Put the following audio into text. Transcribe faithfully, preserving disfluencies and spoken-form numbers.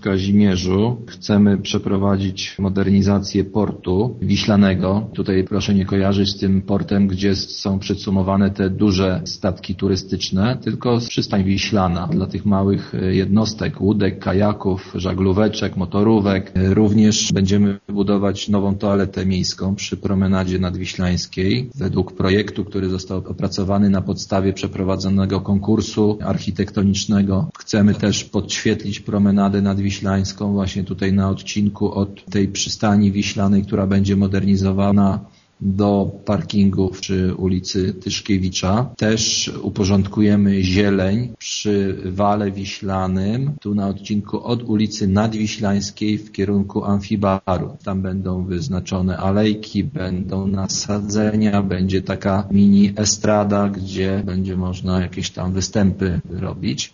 Kazimierzu chcemy przeprowadzić modernizację portu wiślanego. Tutaj proszę nie kojarzyć z tym portem, gdzie są przedsumowane te duże statki turystyczne, tylko przystań wiślana dla tych małych jednostek, łódek, kajaków, żaglóweczek, motorówek. Również będziemy budować nową toaletę miejską przy promenadzie nadwiślańskiej według projektu, który został opracowany na podstawie przeprowadzonego konkursu architektonicznego. Chcemy też podświetlić promenadę nadwiślańską właśnie tutaj na odcinku od tej przystani wiślanej, która będzie modernizowana, do parkingów przy ulicy Tyszkiewicza. Też uporządkujemy zieleń przy wale wiślanym, tu na odcinku od ulicy Nadwiślańskiej w kierunku Amfibaru. Tam będą wyznaczone alejki, będą nasadzenia, będzie taka mini estrada, gdzie będzie można jakieś tam występy robić.